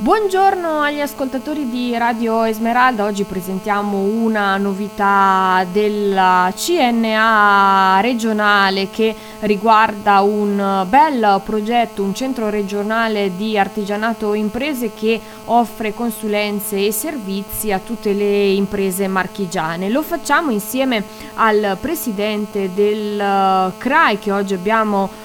Buongiorno agli ascoltatori di Radio Esmeralda. Oggi presentiamo una novità della CNA regionale che riguarda un bel progetto, un centro regionale di artigianato imprese che offre consulenze e servizi a tutte le imprese marchigiane. Lo facciamo insieme al presidente del CRAI che oggi abbiamo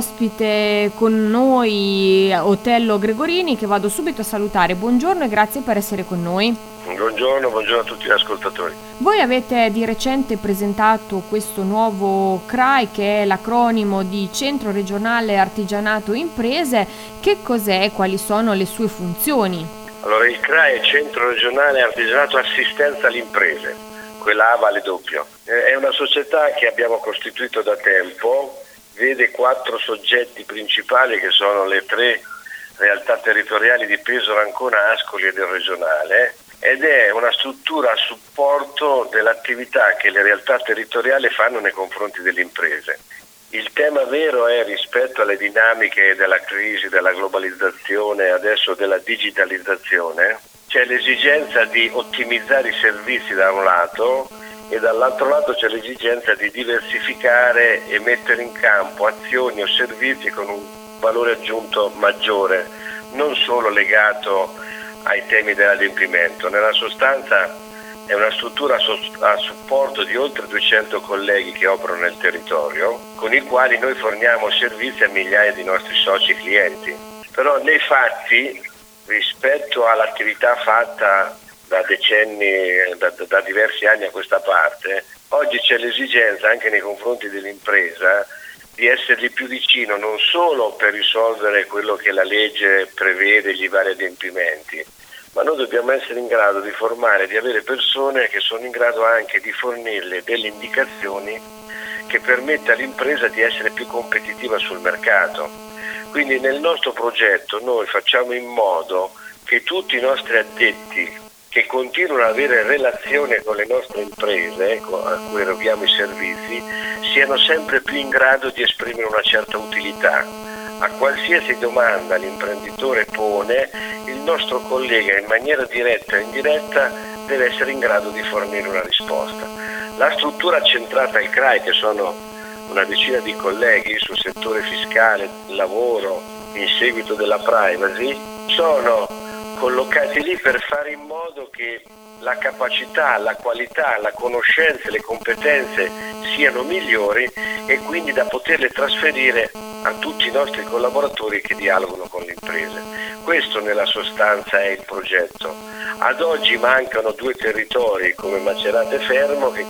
ospite con noi, Otello Gregorini, che vado subito a salutare. Buongiorno e grazie per essere con noi. Buongiorno a tutti gli ascoltatori. Voi avete di recente presentato questo nuovo CRAI, che è l'acronimo di Centro Regionale Artigianato Imprese. Che cos'è? Quali sono le sue funzioni? Allora, il CRAI è Centro Regionale Artigianato Assistenza alle Imprese, quella A vale doppio. È una società che abbiamo costituito da tempo, vede 4 soggetti principali che sono le 3 realtà territoriali di Pesaro, Ancona, Ascoli e del regionale, ed è una struttura a supporto dell'attività che le realtà territoriali fanno nei confronti delle imprese. Il tema vero è, rispetto alle dinamiche della crisi, della globalizzazione, adesso della digitalizzazione, c'è l'esigenza di ottimizzare i servizi da un lato e dall'altro lato c'è l'esigenza di diversificare e mettere in campo azioni o servizi con un valore aggiunto maggiore, non solo legato ai temi dell'adempimento. Nella sostanza è una struttura a supporto di oltre 200 colleghi che operano nel territorio, con i quali noi forniamo servizi a migliaia di nostri soci e clienti. Però nei fatti, rispetto all'attività fatta da decenni, da diversi anni a questa parte, oggi c'è l'esigenza anche nei confronti dell'impresa di essergli più vicino, non solo per risolvere quello che la legge prevede, gli vari adempimenti, ma noi dobbiamo essere in grado di formare, di avere persone che sono in grado anche di fornirle delle indicazioni che permetta all'impresa di essere più competitiva sul mercato. Quindi nel nostro progetto noi facciamo in modo che tutti i nostri addetti che continuano ad avere relazione con le nostre imprese, a cui eroghiamo i servizi, siano sempre più in grado di esprimere una certa utilità. A qualsiasi domanda l'imprenditore pone, il nostro collega in maniera diretta o indiretta deve essere in grado di fornire una risposta. La struttura centrata al CRAI, che sono una decina di colleghi sul settore fiscale, lavoro, in seguito della privacy, sono collocati lì per fare in modo che la capacità, la qualità, la conoscenza, le competenze siano migliori e quindi da poterle trasferire a tutti i nostri collaboratori che dialogano con le imprese. Questo nella sostanza è il progetto. Ad oggi mancano 2 territori come Macerata e Fermo che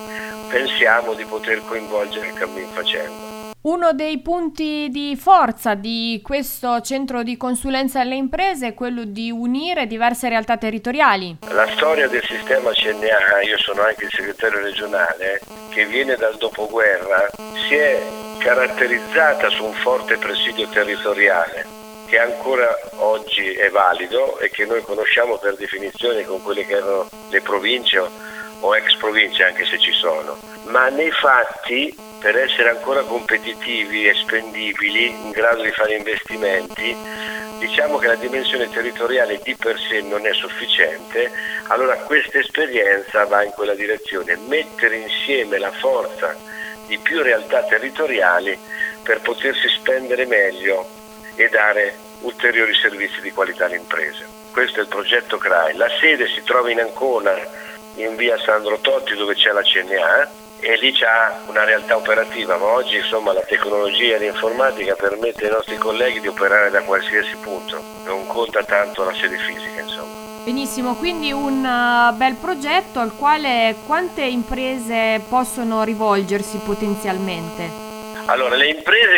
pensiamo di poter coinvolgere cammin facendo. Uno dei punti di forza di questo centro di consulenza alle imprese è quello di unire diverse realtà territoriali. La storia del sistema CNA, io sono anche il segretario regionale, che viene dal dopoguerra, si è caratterizzata su un forte presidio territoriale che ancora oggi è valido e che noi conosciamo per definizione con quelle che erano le province o ex province, anche se ci sono. Ma nei fatti, per essere ancora competitivi e spendibili, in grado di fare investimenti, diciamo che la dimensione territoriale di per sé non è sufficiente. Allora questa esperienza va in quella direzione, mettere insieme la forza di più realtà territoriali per potersi spendere meglio e dare ulteriori servizi di qualità alle imprese. Questo è il progetto CRAI. La sede si trova in Ancona, in via Sandro Totti, dove c'è la CNA, e lì c'ha una realtà operativa, ma oggi insomma la tecnologia e l'informatica permette ai nostri colleghi di operare da qualsiasi punto, non conta tanto la sede fisica, insomma. Benissimo, quindi un bel progetto al quale quante imprese possono rivolgersi potenzialmente? Allora, le imprese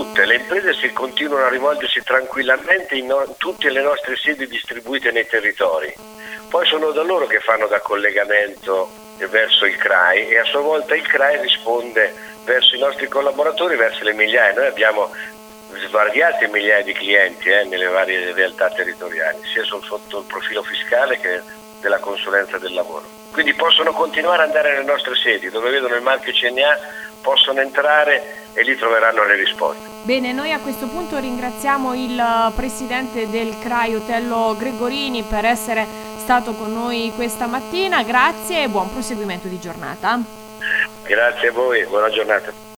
si continuano a rivolgersi tranquillamente in tutte le nostre sedi distribuite nei territori. Poi sono da loro che fanno da collegamento verso il CRAI e a sua volta il CRAI risponde verso i nostri collaboratori, verso le migliaia. Noi abbiamo svariate migliaia di clienti nelle varie realtà territoriali, sia sotto il profilo fiscale che della consulenza del lavoro. Quindi possono continuare ad andare nelle nostre sedi, dove vedono il marchio CNA possono entrare e lì troveranno le risposte. Bene, noi a questo punto ringraziamo il presidente del CRAI Otello Gregorini per essere stato con noi questa mattina. Grazie e buon proseguimento di giornata. Grazie a voi, buona giornata.